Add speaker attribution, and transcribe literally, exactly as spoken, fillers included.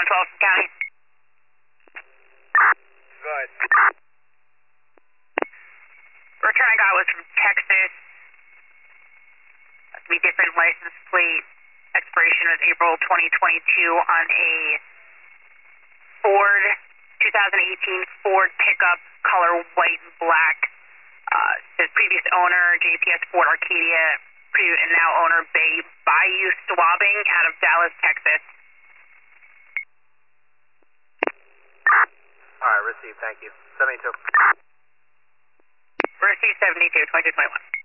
Speaker 1: twelve from County.
Speaker 2: Go ahead.
Speaker 1: Return I got was from Texas. That's be different license plate. Expiration was April twenty twenty-two on a Ford, twenty eighteen Ford pickup, color white and black. Uh, his previous owner, J P S Ford Arcadia, previous and now owner Bay Bayou Swabbing out of Dallas, Texas.
Speaker 2: All right, received. Thank you. seventy-two.
Speaker 1: Received seventy-two, twenty-two twenty-one.